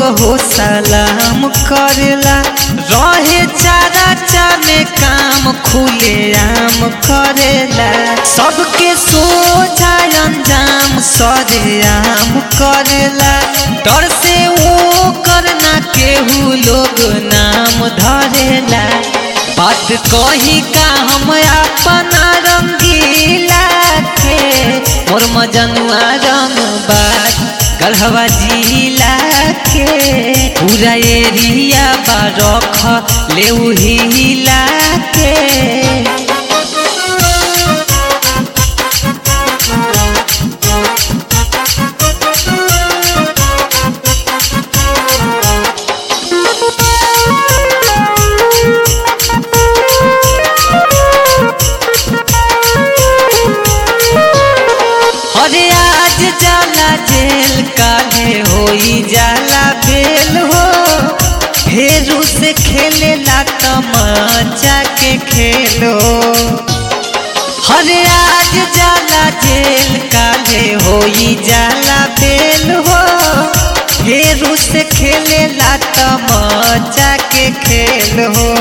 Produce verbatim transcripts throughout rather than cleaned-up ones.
हो सलाम करेला, रहे चारा चामे काम खुले आम करेला, सबके सोझा अंजाम सरे आम करेला, डर से वो करना केहू लोग नाम धरेला। बात कही का हम अपना रंगीला के, मोर मजनुआ रंग बाज गढ़वा जिला के, पूरा एरिया बारख ले हिला के। अरे आज जाला जेल काहे होई जाला बेल हो, फेरू से खेले ला तमाचा के खेलो। अरे आज जाला जेल काहे होई जाला बेल हो, फेरू से खेले ला तमाचा के खेल हो।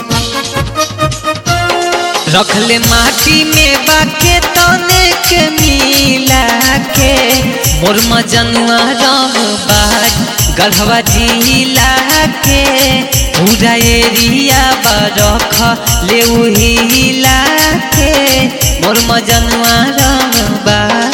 रखले माटी में बाके तने के मिला के, मोर मजनुआ रंग बाज गढ़वा जिला के, पूरा एरिया बारख ले हिला के, मोर मजनुआ रंग बाज।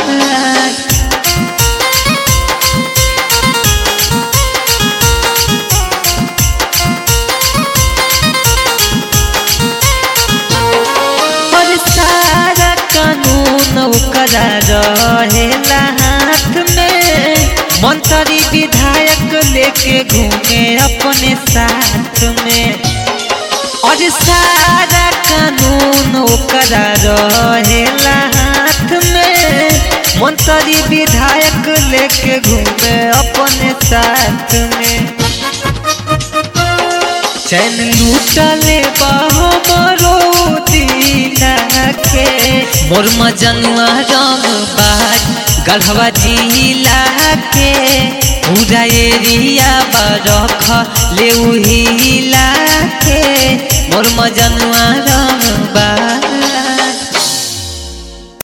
सारा कानून ओकरा रहेला हाथ में, मंत्री विधायक लेके घूमे अपने साथ में। और सारा कानून ओकरा रहेला हाथ में, मंत्री विधायक लेके घूमे अपने साथ में। चैन लूटले बाहो मरो दिला के, मोर मजनुआ रंग बाज गढ़वा जिला के, पूरा एरिया बारख ले हिला के, मोर मजनुआ रंग बाज।